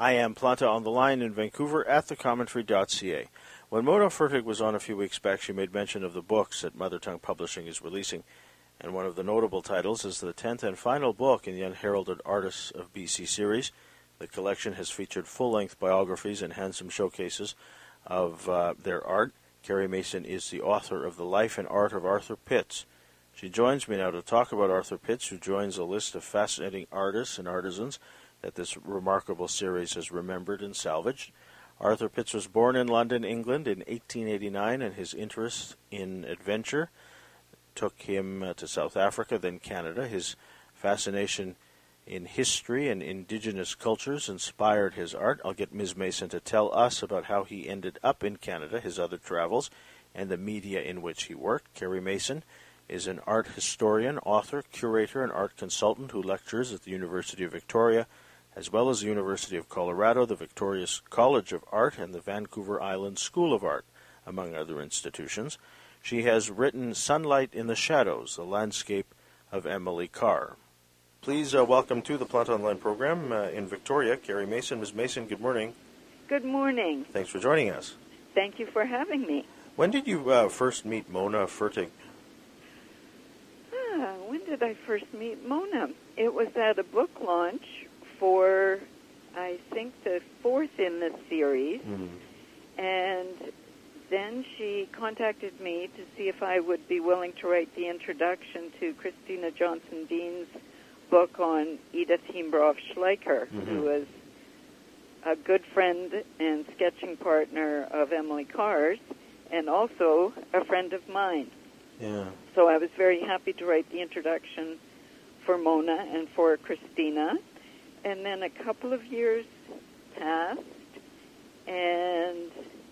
I am Planta on the line in Vancouver at thecommentary.ca. When Mona Furtig was on a few weeks back, she made mention of the books that Mother Tongue Publishing is releasing, and one of the notable titles is the 10th and final book in the Unheralded Artists of BC series. The collection has featured full-length biographies and handsome showcases of their art. Carrie Mason is the author of The Life and Art of Arthur Pitts. She joins me now to talk about Arthur Pitts, who joins a list of fascinating artists and artisans that this remarkable series has remembered and salvaged. Arthur Pitts was born in London, England in 1889, and his interest in adventure took him to South Africa, then Canada. His fascination in history and indigenous cultures inspired his art. I'll get Ms. Mason to tell us about how he ended up in Canada, his other travels, and the media in which he worked. Carrie Mason is an art historian, author, curator, and art consultant who lectures at the University of Victoria, as well as the University of Colorado, the Victoria College of Art, and the Vancouver Island School of Art, among other institutions. She has written Sunlight in the Shadows, the landscape of Emily Carr. Please welcome to the Planta Online program in Victoria, Carrie Mason. Ms. Mason, good morning. Good morning. Thanks for joining us. Thank you for having me. When did you first meet Mona Furtig? When did I first meet Mona? It was at a book launch for, I think, the fourth in the series. And then she contacted me to see if I would be willing to write the introduction to Christina Johnson Dean's book on Edith Hembroff Schleicher, who was a good friend and sketching partner of Emily Carr's, and also a friend of mine. Yeah. So I was very happy to write the introduction for Mona and for Christina. And then a couple of years passed, and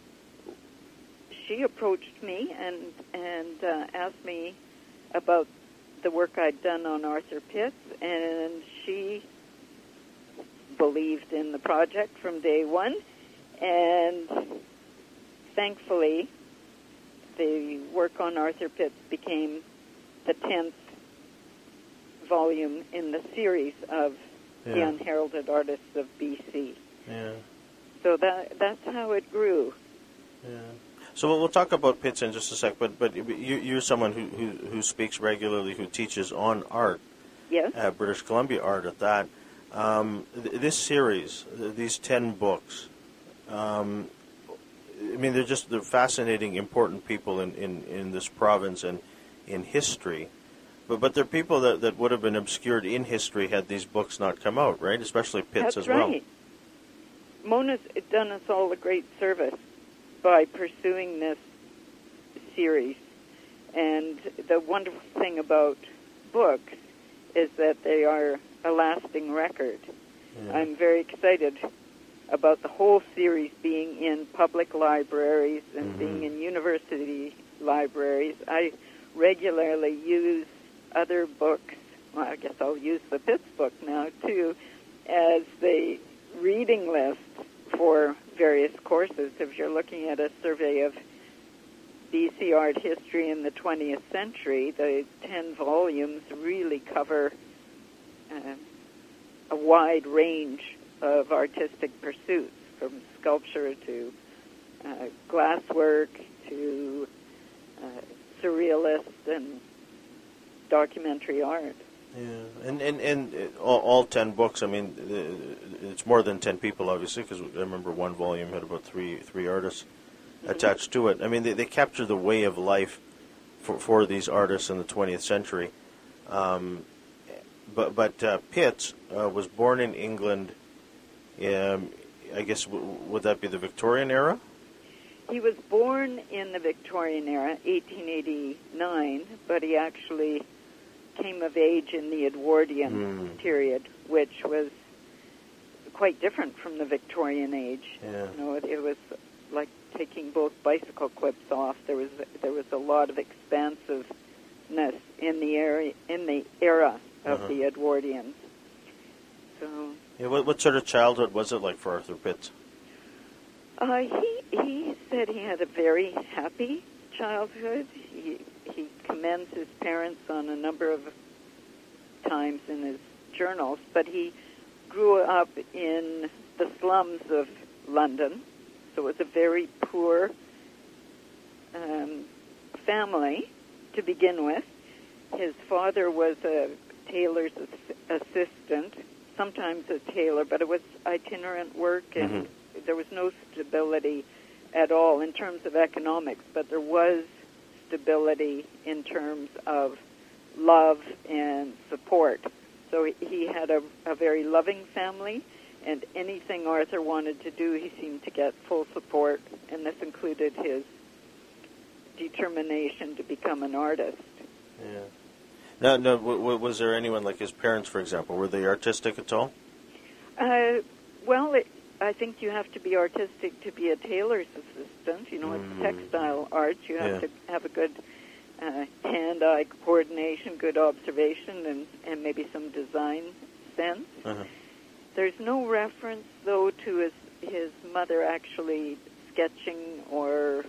she approached me and asked me about the work I'd done on Arthur Pitts, and she believed in the project from day one, and thankfully the work on Arthur Pitts became the 10th volume in the series of The Unheralded Artists of BC. Yeah. So that's how it grew. Yeah. So we'll talk about Pitts in just a sec, but you're someone who speaks regularly, who teaches on art. Yes. British Columbia art at that. This series, these 10 books, they're fascinating, important people in this province and in history. But they're people that would have been obscured in history had these books not come out, right? Especially Pitts as well. That's right. Mona's done us all a great service by pursuing this series. And the wonderful thing about books is that they are a lasting record. Yeah. I'm very excited about the whole series being in public libraries and being in university libraries. I regularly use other books, well, I guess I'll use the Pitts book now, too, as the reading list for various courses. If you're looking at a survey of BC art history in the 20th century, the 10 volumes really cover a wide range of artistic pursuits, from sculpture to glasswork to surrealist and documentary art. Yeah, and all 10 books, it's more than 10 people, obviously, because I remember one volume had about three artists attached to it. They capture the way of life for these artists in the 20th century. But Pitts was born in England, I guess, would that be the Victorian era? He was born in the Victorian era, 1889, but he actually came of age in the Edwardian period, which was quite different from the Victorian age. Yeah. It was like taking both bicycle clips off. There was a lot of expansiveness in the era of the Edwardians. So. Yeah, what sort of childhood was it like for Arthur Pitts? He said he had a very happy childhood. He commends his parents on a number of times in his journals, but he grew up in the slums of London. So it was a very poor family to begin with. His father was a tailor's assistant, sometimes a tailor, but it was itinerant work, and there was no stability at all in terms of economics, but there was stability in terms of love and support. So he had a very loving family, and anything Arthur wanted to do, he seemed to get full support, and this included his determination to become an artist. Yeah. Now, was there anyone like his parents, for example? Were they artistic at all? Well, I think you have to be artistic to be a tailor's assistant. You know, it's textile art. You have to have a good hand-eye coordination, good observation, and maybe some design sense. There's no reference, though, to his mother actually sketching or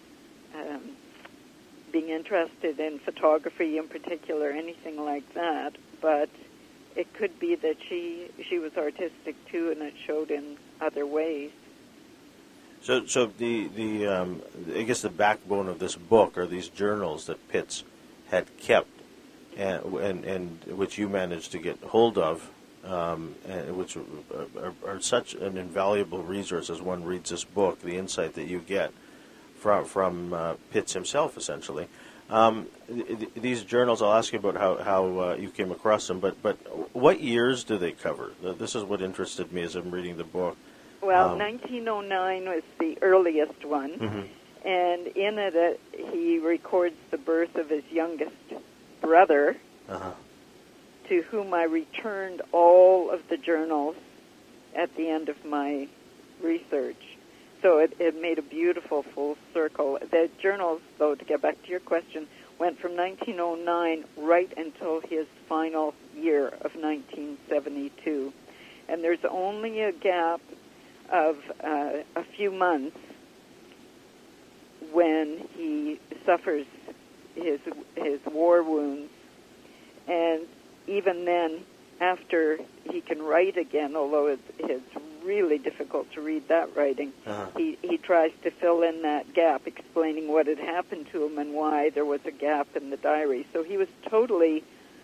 being interested in photography in particular, anything like that. But it could be that she was artistic too, and it showed in other ways. So the I guess the backbone of this book are these journals that Pitts had kept, and which you managed to get hold of, and which are such an invaluable resource as one reads this book. The insight that you get from Pitts himself, essentially. These journals, I'll ask you about how you came across them, but what years do they cover? This is what interested me as I'm reading the book. Well, 1909 was the earliest one, and in it he records the birth of his youngest brother, to whom I returned all of the journals at the end of my research. So it made a beautiful full circle. The journals, though, to get back to your question, went from 1909 right until his final year of 1972. And there's only a gap of a few months when he suffers his war wounds. And even then, after he can write again, although it's really difficult to read that writing, he tries to fill in that gap, explaining what had happened to him and why there was a gap in the diary. So he was totally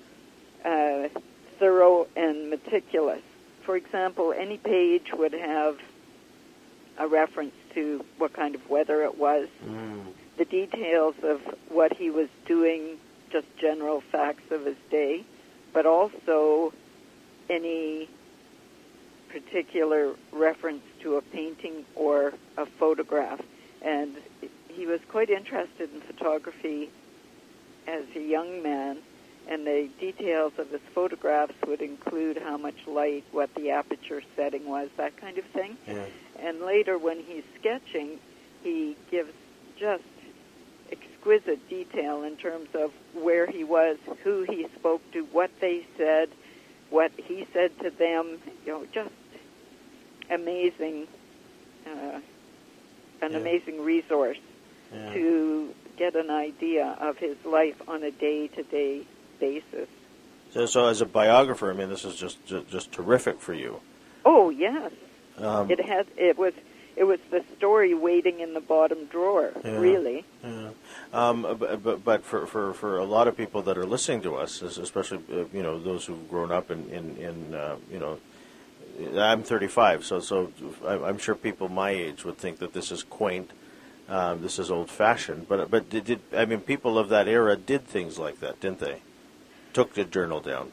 thorough and meticulous. For example, any page would have a reference to what kind of weather it was, the details of what he was doing, just general facts of his day, but also any particular reference to a painting or a photograph. And he was quite interested in photography as a young man, and the details of his photographs would include how much light, what the aperture setting was, that kind of thing. Yeah. And later when he's sketching, he gives just exquisite detail in terms of where he was, who he spoke to, what they said, what he said to them, just amazing, amazing resource to get an idea of his life on a day-to-day basis. So as a biographer, I mean, this is just terrific for you. Oh yes, it was the story waiting in the bottom drawer, really. Yeah. But for a lot of people that are listening to us, especially those who've grown up in I'm 35, so I'm sure people my age would think that this is quaint, this is old-fashioned. But people of that era did things like that, didn't they? Took the journal down.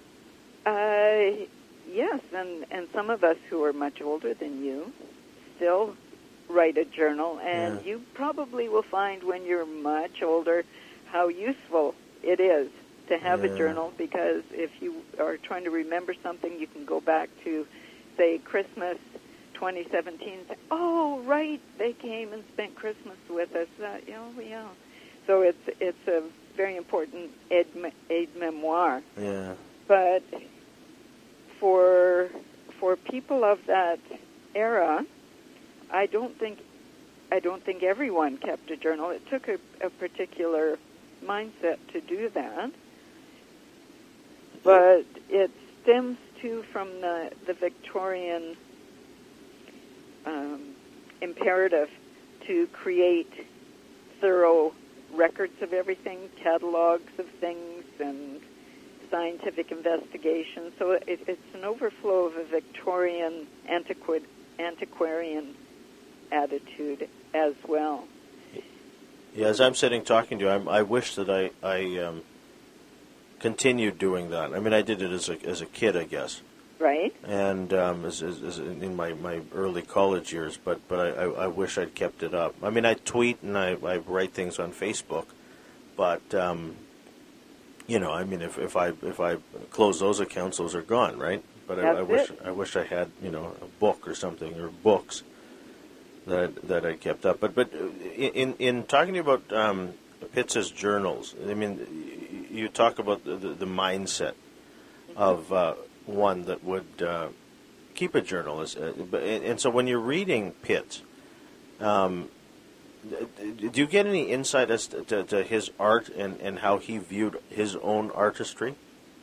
Yes, and some of us who are much older than you still write a journal, and you probably will find when you're much older how useful it is to have a journal, because if you are trying to remember something, you can go back to, say, Christmas 2017, say, oh, right, they came and spent Christmas with us. So it's a very important aide-memoire. Yeah. But for people of that era, I don't think everyone kept a journal. It took a particular mindset to do that. But it stems too from the Victorian imperative to create thorough records of everything, catalogs of things, and scientific investigation. So it's an overflow of a Victorian antiquarian attitude as well. Yeah, as I'm sitting talking to you, I wish that I continued doing that. I mean, I did it as a kid, I guess. Right. And as in my early college years, but I wish I'd kept it up. I mean, I tweet and I write things on Facebook, but you know, I mean, if I close those accounts, those are gone, right? But I wish I had, you know, a book or something, or books that I kept up. But in talking to you about Pitts's journals, I mean, you talk about the mindset of one that would keep a journal. And so when you're reading Pitts, do you get any insight as to his art and how he viewed his own artistry?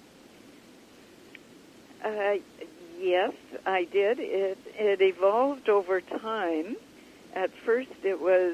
Yes, I did. It evolved over time. At first, it was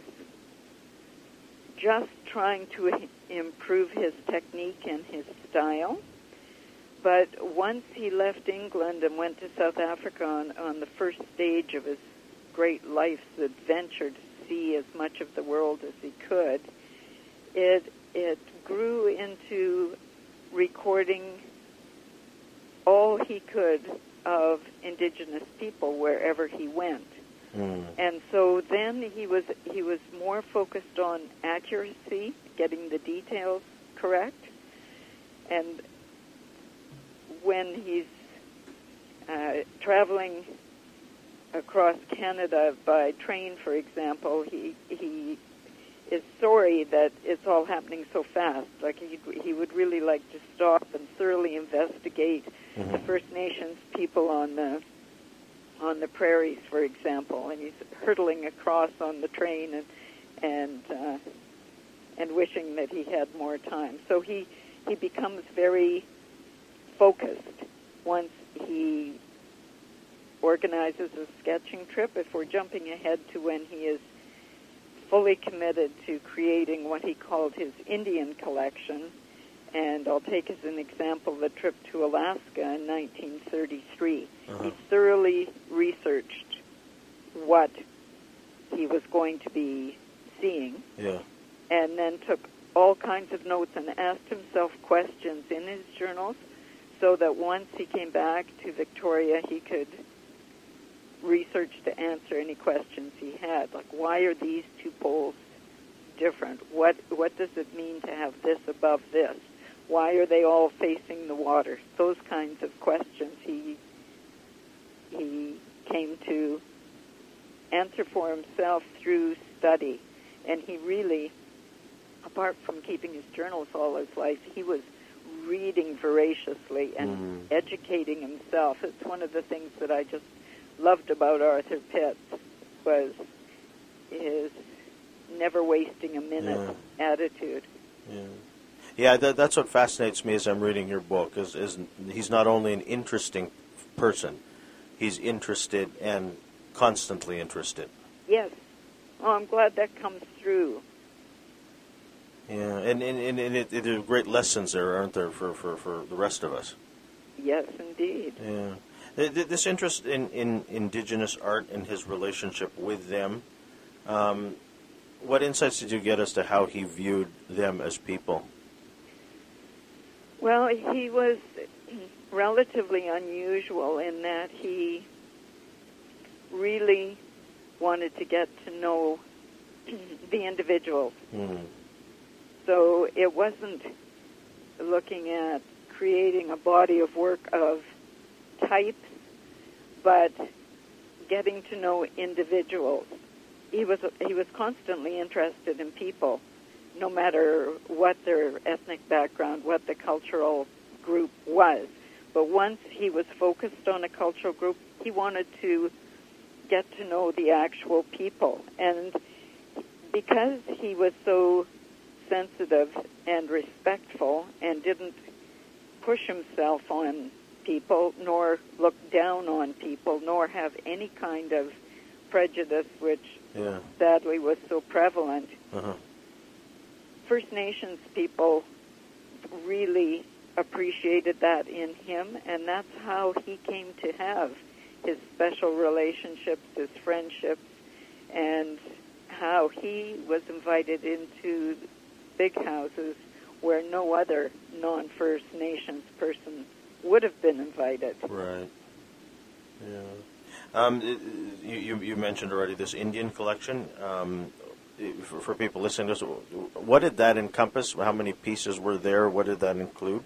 just trying to improve his technique and his style. But once he left England and went to South Africa on the first stage of his great life's adventure to see as much of the world as he could, it grew into recording all he could of indigenous people wherever he went. And so then he was more focused on accuracy, getting the details correct. And when he's traveling across Canada by train, for example, he is sorry that it's all happening so fast. Like he would really like to stop and thoroughly investigate the First Nations people on the prairies, for example, and he's hurtling across on the train and wishing that he had more time. So he becomes very focused once he organizes a sketching trip. If we're jumping ahead to when he is fully committed to creating what he called his Indian collection, and I'll take as an example the trip to Alaska in 1933. He thoroughly researched what he was going to be seeing, and then took all kinds of notes and asked himself questions in his journals so that once he came back to Victoria, he could research to answer any questions he had, like why are these two poles different? What does it mean to have this above this? Why are they all facing the water? Those kinds of questions he came to answer for himself through study. And he really, apart from keeping his journals all his life, he was reading voraciously and educating himself. It's one of the things that I just loved about Arthur Pitts was his never wasting a minute attitude. Yeah, that's what fascinates me as I'm reading your book, is he's not only an interesting person, he's interested and constantly interested. Yes. Oh, I'm glad that comes through. Yeah, and there are great lessons there, aren't there, for the rest of us? Yes, indeed. Yeah. This interest in indigenous art and his relationship with them, what insights did you get as to how he viewed them as people? Well, he was relatively unusual in that he really wanted to get to know the individuals. So it wasn't looking at creating a body of work of types, but getting to know individuals. He was constantly interested in people, no matter what their ethnic background, what the cultural group was. But once he was focused on a cultural group, he wanted to get to know the actual people. And because he was so sensitive and respectful and didn't push himself on people, nor look down on people, nor have any kind of prejudice, which sadly was so prevalent. Uh-huh. First Nations people really appreciated that in him, and that's how he came to have his special relationships, his friendships, and how he was invited into big houses where no other non-First Nations person would have been invited. Right. Yeah. You mentioned already this Indian collection. For people listening to this, what did that encompass? How many pieces were there? What did that include?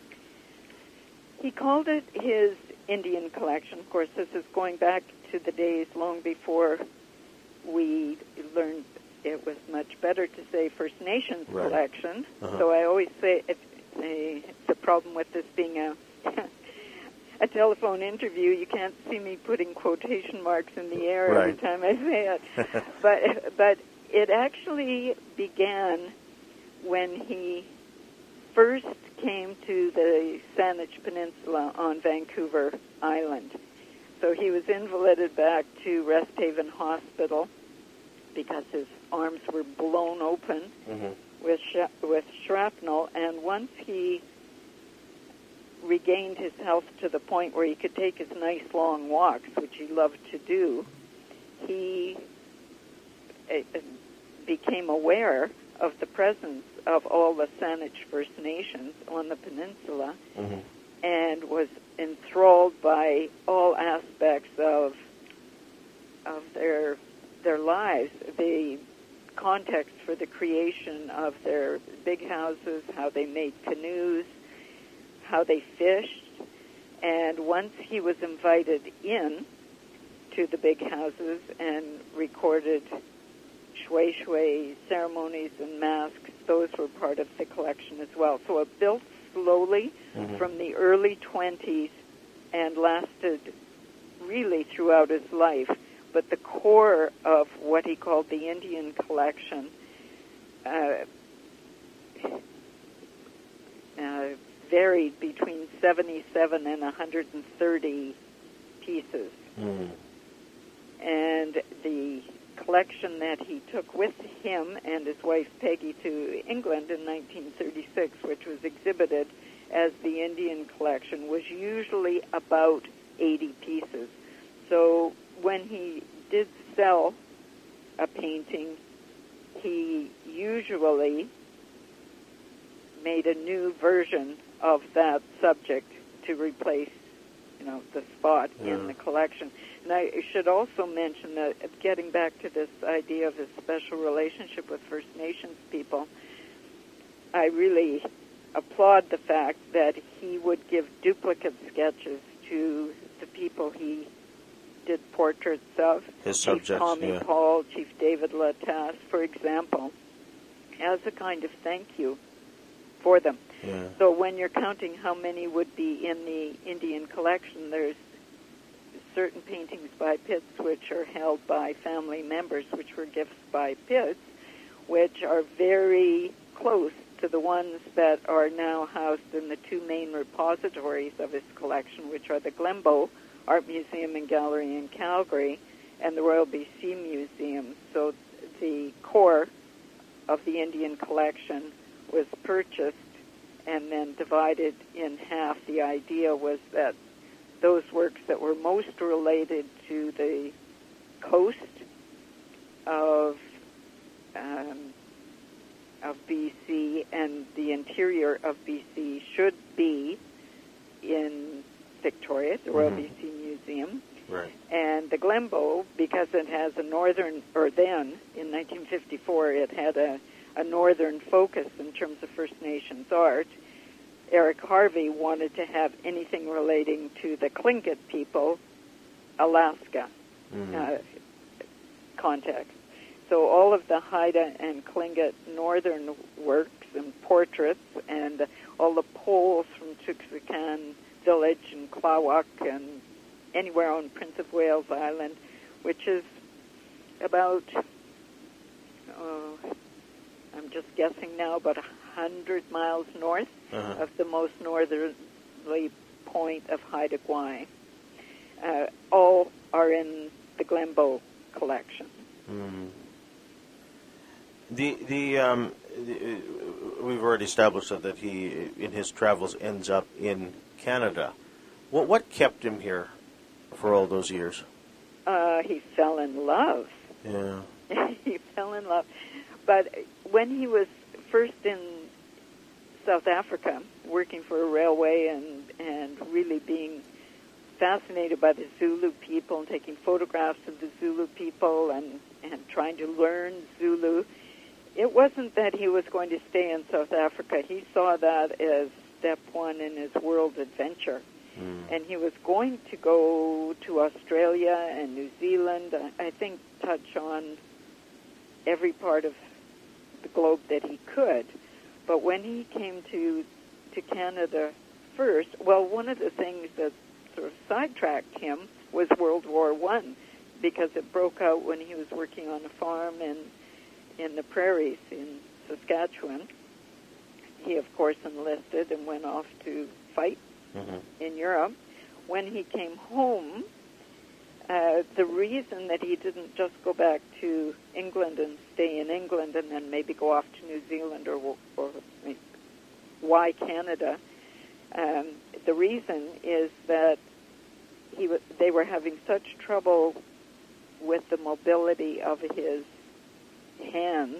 He called it his Indian collection. Of course, this is going back to the days long before we learned it was much better to say First Nations collection. Uh-huh. So I always say it's a problem with this being a telephone interview. You can't see me putting quotation marks in the air every time I say it. But it actually began when he first came to the Saanich Peninsula on Vancouver Island. So he was invalided back to Resthaven Hospital because his arms were blown open with shrapnel. And once he regained his health to the point where he could take his nice long walks, which he loved to do, he became aware of the presence of all the Saanich First Nations on the peninsula and was enthralled by all aspects of their lives, the context for the creation of their big houses, how they made canoes, how they fished. And once he was invited in to the big houses and recorded shui shui ceremonies and masks, those were part of the collection as well. So it built slowly from the early 20s and lasted really throughout his life. But the core of what he called the Indian collection varied between 77 and 130 pieces. And the collection that he took with him and his wife Peggy to England in 1936, which was exhibited as the Indian collection, was usually about 80 pieces. So when he did sell a painting, he usually made a new version of that subject to replace, the spot in the collection. And I should also mention that, getting back to this idea of his special relationship with First Nations people, I really applaud the fact that he would give duplicate sketches to the people he did portraits of. His Chief subjects, Tommy Paul, Chief David Latasse, for example, as a kind of thank you for them. Yeah. So when you're counting how many would be in the Indian collection, there's certain paintings by Pitts which are held by family members, which were gifts by Pitts, which are very close to the ones that are now housed in the two main repositories of his collection, which are the Glenbow Art Museum and Gallery in Calgary and the Royal BC Museum. So the core of the Indian collection was purchased and then divided in half. The idea was that those works that were most related to the coast of BC and the interior of BC should be in Victoria, the Royal BC Museum. Right. And the Glenbow, because it has a northern, or then, in 1954, it had a northern focus in terms of First Nations art. Eric Harvey wanted to have anything relating to the Tlingit people, Alaska, context. So all of the Haida and Tlingit northern works and portraits and all the poles from Tuxacan Village and Klawak and anywhere on Prince of Wales Island, which is about, I'm just guessing now, about 100 miles north of the most northerly point of Haida Gwaii. All are in the Glenbow collection. Mm. We've already established that he, in his travels, ends up in Canada. What kept him here for all those years? He fell in love. Yeah. He fell in love. But when he was first in South Africa, working for a railway and really being fascinated by the Zulu people and taking photographs of the Zulu people and trying to learn Zulu, it wasn't that he was going to stay in South Africa. He saw that as step one in his world adventure. And he was going to go to Australia and New Zealand, I think touch on every part of the globe that he could. But when he came to Canada first, well, one of the things that sort of sidetracked him was World War I, because it broke out when he was working on a farm in the prairies in Saskatchewan. He, of course, enlisted and went off to fight in Europe. When he came home, the reason that he didn't just go back to England and stay in England and then maybe go off to New Zealand or why Canada, the reason is that they were having such trouble with the mobility of his hands,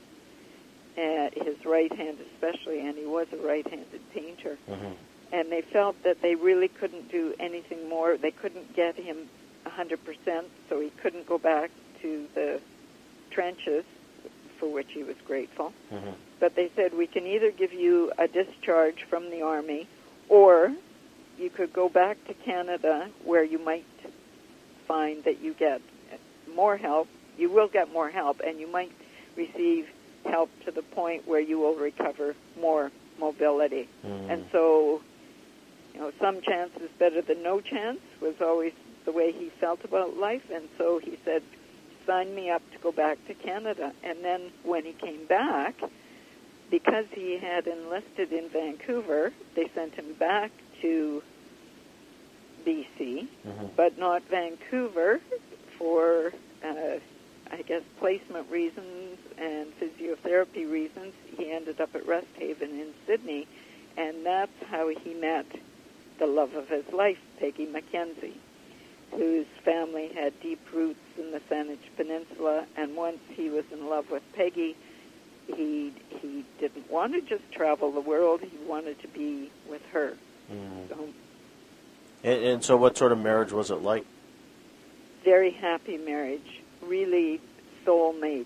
his right hand especially, and he was a right-handed painter. And they felt that they really couldn't do anything more. They couldn't get him 100%, so he couldn't go back to the trenches, for which he was grateful. But they said, we can either give you a discharge from the Army, or you could go back to Canada, where you might find that you get more help. You will get more help, and you might receive help to the point where you will recover more mobility. And so, some chance is better than no chance was always the way he felt about life. And so he said, sign me up to go back to Canada. And then when he came back, because he had enlisted in Vancouver, they sent him back to BC, but not Vancouver for, I guess, placement reasons and physiotherapy reasons. He ended up at Resthaven in Sydney, and that's how he met the love of his life, Peggy Mackenzie, whose family had deep roots in the Saanich Peninsula. And once he was in love with Peggy, he didn't want to just travel the world. He wanted to be with her. So, and so what sort of marriage was it like? Very happy marriage, really soulmates.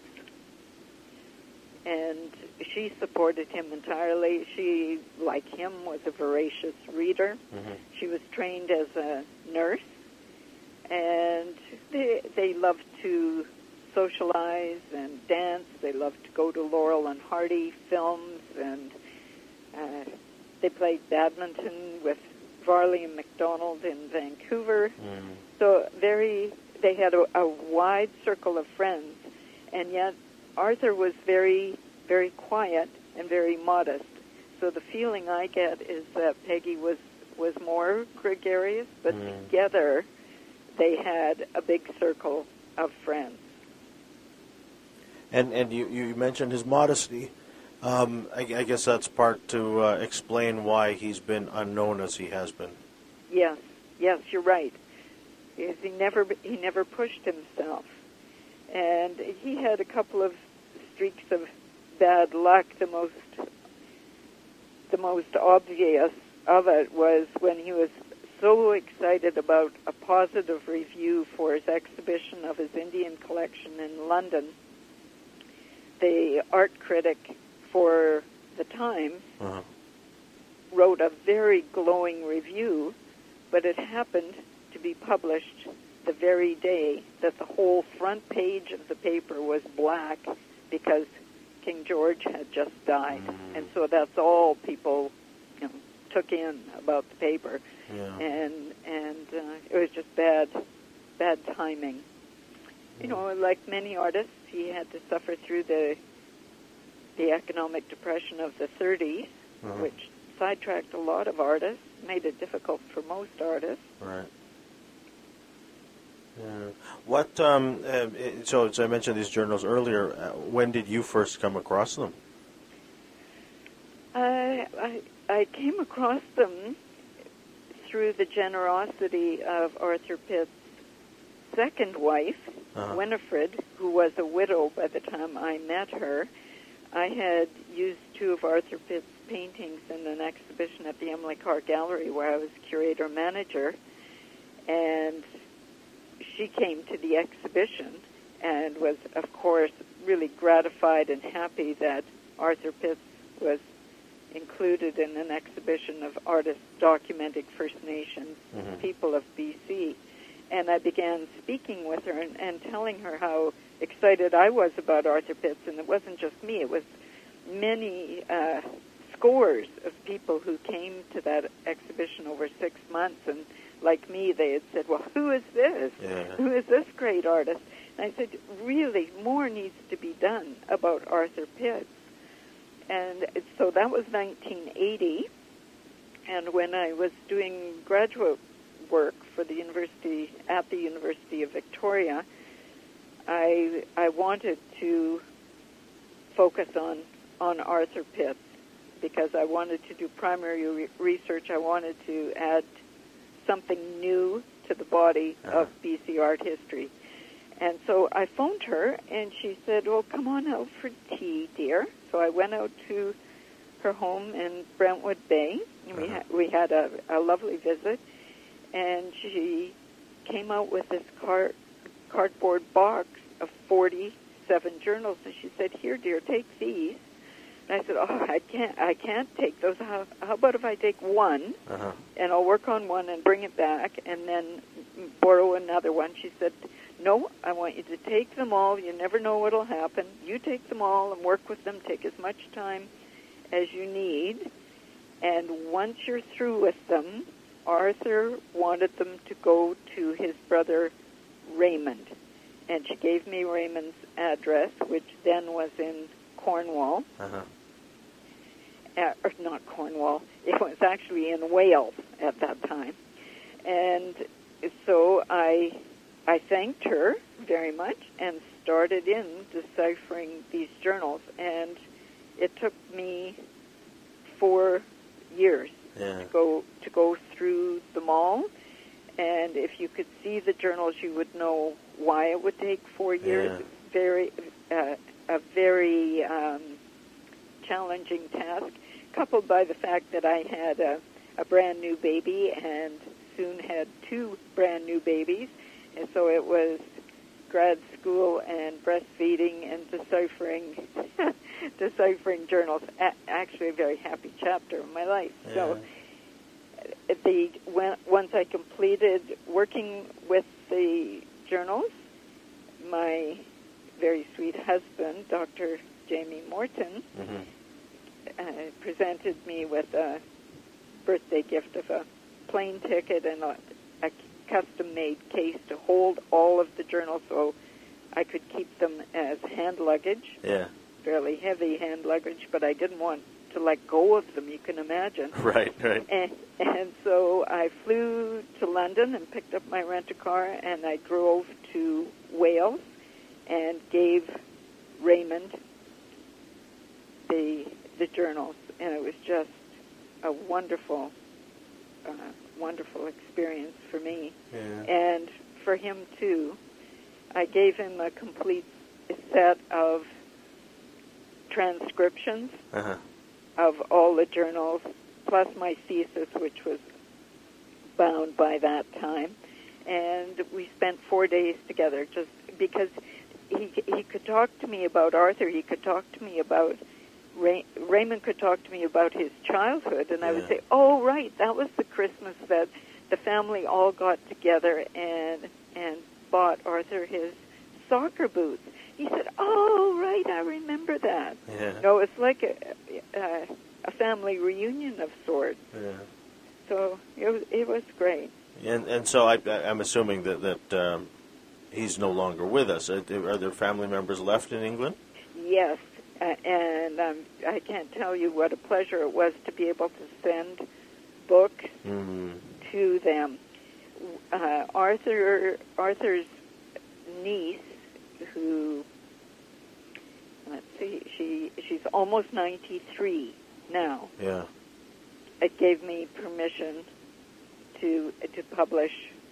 And she supported him entirely. She, like him, was a voracious reader. She was trained as a nurse, and they loved to socialize and dance. They loved to go to Laurel and Hardy films, and they played badminton with Varley and McDonald in Vancouver. So they had a wide circle of friends, and yet Arthur was very, very quiet and very modest. So the feeling I get is that Peggy was more gregarious, but together they had a big circle of friends. And you mentioned his modesty. I guess that's part to explain why he's been unknown as he has been. Yes, you're right. Because he never pushed himself. And he had a couple of streaks of bad luck. The most obvious of it was when he was so excited about a positive review for his exhibition of his Indian collection in London. The art critic for the Times wrote a very glowing review, but it happened to be published the very day that the whole front page of the paper was black because King George had just died. And so that's all people took in about the paper. And it was just bad timing. Like many artists, he had to suffer through the economic depression of the 30s, which sidetracked a lot of artists, made it difficult for most artists. Right. Yeah. What? So, as I mentioned these journals earlier, when did you first come across them? I came across them through the generosity of Arthur Pitt's second wife, Winifred, who was a widow by the time I met her. I had used two of Arthur Pitt's paintings in an exhibition at the Emily Carr Gallery where I was curator-manager, and she came to the exhibition and was, of course, really gratified and happy that Arthur Pitt was included in an exhibition of artists documenting First Nations people of BC. And I began speaking with her and telling her how excited I was about Arthur Pitt. And it wasn't just me. It was many scores of people who came to that exhibition over 6 months. And like me, they had said, well, who is this? Yeah. Who is this great artist? And I said, really, more needs to be done about Arthur Pitt. And so that was 1980. And when I was doing graduate work for the university, at the University of Victoria, I wanted to focus on Arthur Pitt because I wanted to do primary research. I wanted to add something new to the body of BC art history. And so I phoned her, and she said, well, come on out for tea, dear. So I went out to her home in Brentwood Bay, and we had a lovely visit. And she came out with this cardboard box of 47 journals, and she said, here, dear, take these. And I said, oh, I can't take those. How about if I take one, and I'll work on one and bring it back, and then borrow another one? She said, no, I want you to take them all. You never know what will happen. You take them all and work with them. Take as much time as you need. And once you're through with them, Arthur wanted them to go to his brother Raymond. And she gave me Raymond's address, which then was in Cornwall. Or not Cornwall. It was actually in Wales at that time. And so I thanked her very much and started in deciphering these journals. And it took me 4 years to go through them all. And if you could see the journals, you would know why it would take 4 years. A very challenging task, coupled by the fact that I had a brand new baby and soon had 2 brand new babies. And so it was grad school and breastfeeding and deciphering journals. Actually, a very happy chapter of my life. So once I completed working with the journals, my very sweet husband, Dr. Jamie Morton, presented me with a birthday gift of a plane ticket and a custom-made case to hold all of the journals so I could keep them as hand luggage. Yeah. Fairly heavy hand luggage, but I didn't want to let go of them, you can imagine. Right. And so I flew to London and picked up my rent-a-car, and I drove to Wales and gave Raymond the journals. And it was just a wonderful experience for me. And for him, too. I gave him a complete set of transcriptions of all the journals, plus my thesis, which was bound by that time. And we spent 4 days together just because he could talk to me about Arthur. He could talk to me about Raymond could talk to me about his childhood, and I would say, oh, right, that was the Christmas that the family all got together and bought Arthur his soccer boots. He said, oh, right, I remember that. No, it's like a family reunion of sorts. So it was great. And so I'm assuming that he's no longer with us. Are there family members left in England? Yes. And I can't tell you what a pleasure it was to be able to send books to them. Arthur's niece, who, let's see, she's almost 93 now. Yeah. It gave me permission to publish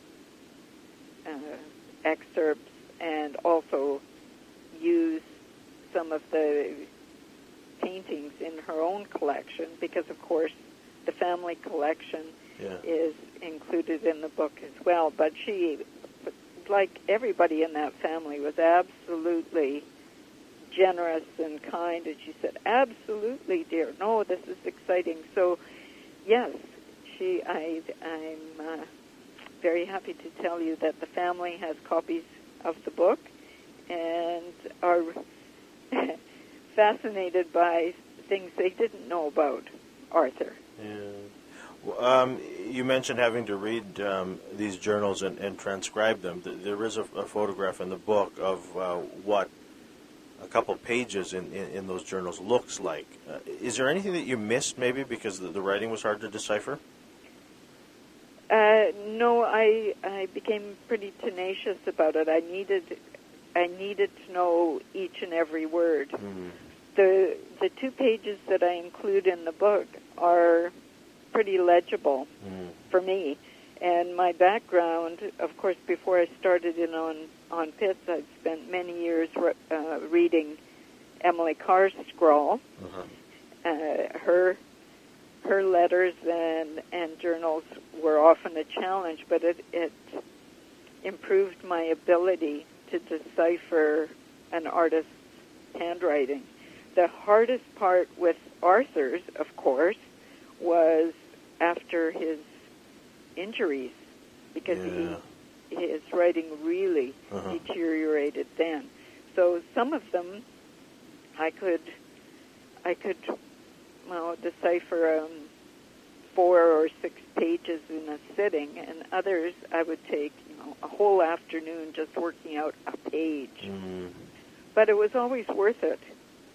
excerpts and also use some of the paintings in her own collection, because of course the family collection is included in the book as well. But she, like everybody in that family, was absolutely generous and kind, and she said, "Absolutely, dear. No, this is exciting." So, yes, I'm very happy to tell you that the family has copies of the book and are fascinated by things they didn't know about Arthur. Yeah. You mentioned having to read these journals and transcribe them. There is a photograph in the book of what a couple pages in those journals looks like. Is there anything that you missed, maybe, because the writing was hard to decipher? No, I became pretty tenacious about it. I needed to know each and every word. Mm. The 2 pages that I include in the book are pretty legible for me. And my background, of course, before I started in on Pitts, I'd spent many years reading Emily Carr's scrawl. Her letters and journals were often a challenge, but it improved my ability to decipher an artist's handwriting. The hardest part with Arthur's, of course, was after his injuries, because his writing really deteriorated then. So some of them I could decipher 4 or 6 pages in a sitting, and others I would take a whole afternoon just working out a page. But it was always worth it.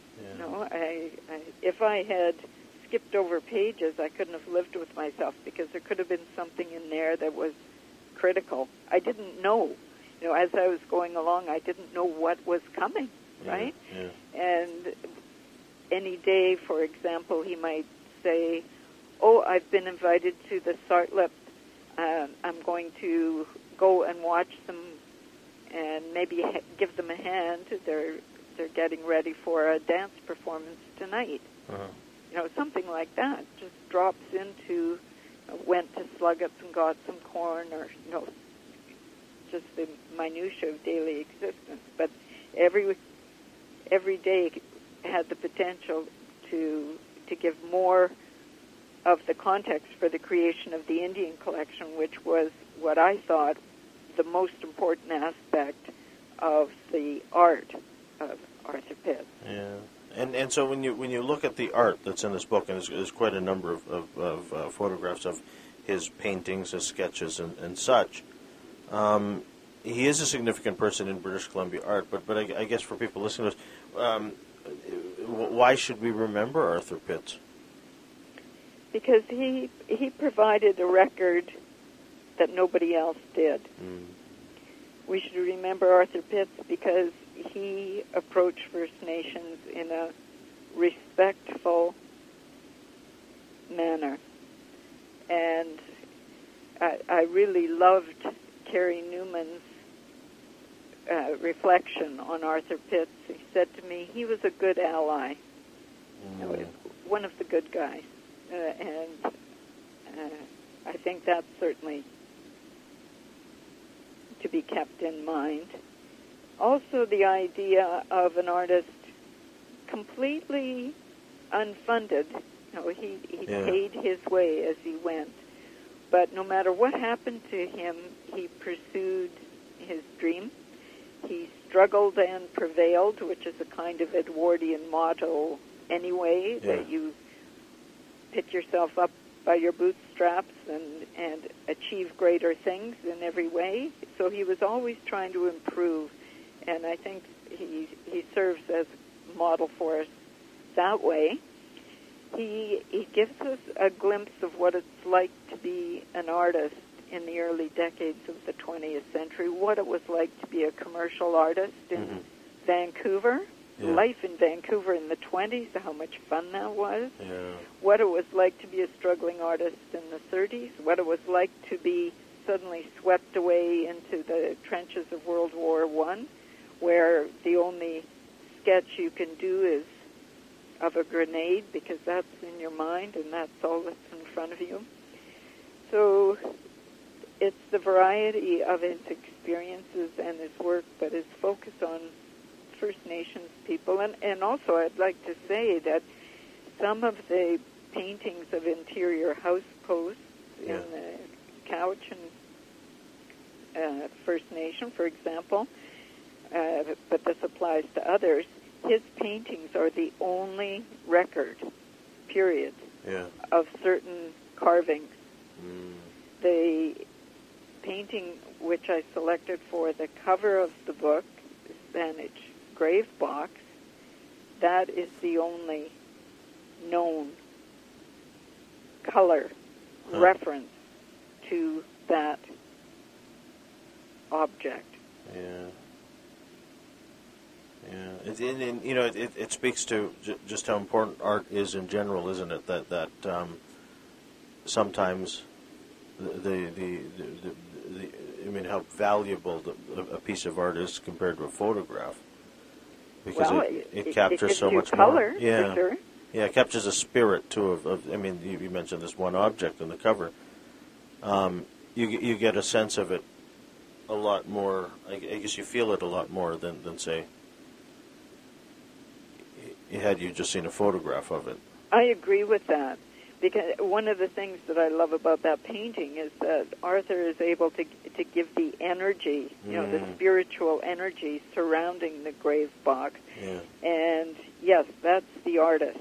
If I had skipped over pages, I couldn't have lived with myself, because there could have been something in there that was critical. I didn't know. As I was going along, I didn't know what was coming, right? Yeah. And any day, for example, he might say, "Oh, I've been invited to the Sartlip. I'm going to go and watch them and maybe give them a hand. They're getting ready for a dance performance tonight." Something like that just drops into, went to Sluggots and got some corn, or, just the minutiae of daily existence. But every day had the potential to give more of the context for the creation of the Indian collection, which was what I thought the most important aspect of the art of Arthur Pitts. Yeah. And so when you look at the art that's in this book, and there's quite a number of photographs of his paintings, his sketches, and such, he is a significant person in British Columbia art. But I guess for people listening to us, why should we remember Arthur Pitts? Because he provided a record that nobody else did. We should remember Arthur Pitts because he approached First Nations in a respectful manner. And I really loved Carrie Newman's reflection on Arthur Pitts. He said to me, he was a good ally, one of the good guys. And I think that's certainly to be kept in mind. Also, the idea of an artist completely unfunded. He paid his way as he went. But no matter what happened to him, he pursued his dream. He struggled and prevailed, which is a kind of Edwardian motto anyway, that you pick yourself up by your bootstraps and achieve greater things in every way. So he was always trying to improve, and I think he serves as a model for us that way. He gives us a glimpse of what it's like to be an artist in the early decades of the 20th century, what it was like to be a commercial artist in Vancouver, life in Vancouver in the 20s, how much fun that was, what it was like to be a struggling artist in the 30s, what it was like to be suddenly swept away into the trenches of World War I, where the only sketch you can do is of a grenade because that's in your mind and that's all that's in front of you. So it's the variety of his experiences and his work, but his focus on First Nations people. And also I'd like to say that some of the paintings of interior house posts in the Cowichan First Nation, for example, but this applies to others, his paintings are the only record, period, of certain carvings. The painting which I selected for the cover of the book, the Spanish grave box, that is the only known color reference to that object. It speaks to just how important art is in general, isn't it? That sometimes how valuable a piece of art is compared to a photograph, because it captures so much color, more. For sure. Yeah, it captures a spirit too. You mentioned this one object on the cover. You get a sense of it a lot more. I guess you feel it a lot more than say, had you just seen a photograph of it. I agree with that, because one of the things that I love about that painting is that Arthur is able to give the energy, the spiritual energy surrounding the grave box. And yes, that's the artist.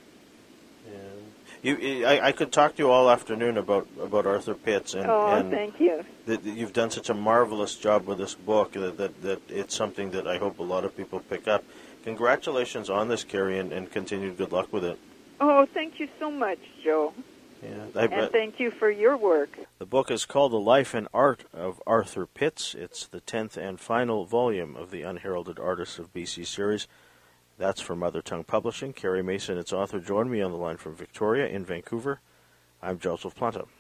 I could talk to you all afternoon about Arthur Pitts, and thank you. You've done such a marvelous job with this book that it's something that I hope a lot of people pick up. Congratulations on this, Carrie, and continued good luck with it. Oh, thank you so much, Joe. And thank you for your work. The book is called The Life and Art of Arthur Pitts. It's the 10th and final volume of the Unheralded Artists of BC series. That's from Mother Tongue Publishing. Carrie Mason, its author, joined me on the line from Victoria in Vancouver. I'm Joseph Planta.